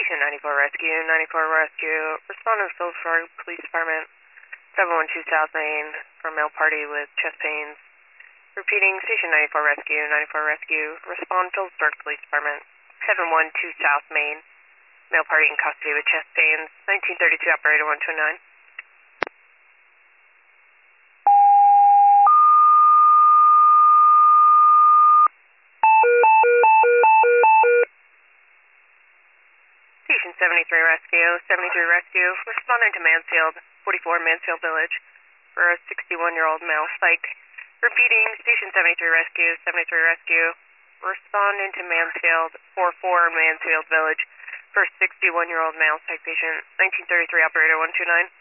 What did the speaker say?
Station 94 Rescue, 94 Rescue. Respondent Phillipsburg Police Department, 712 South Main, for male party with chest pains. Repeating, Station 94 Rescue, 94 Rescue. Respond Phillipsburg Police Department, 712 South Main, male party in custody with chest pains. 1932 Operator 129. Station 73 Rescue, 73 Rescue, responding to Mansfield, 44 Mansfield Village, for a 61-year-old male psych. Repeating, Station 73 Rescue, 73 Rescue, responding to Mansfield, 44 Mansfield Village, for a 61-year-old male psych patient. 1933 Operator 129.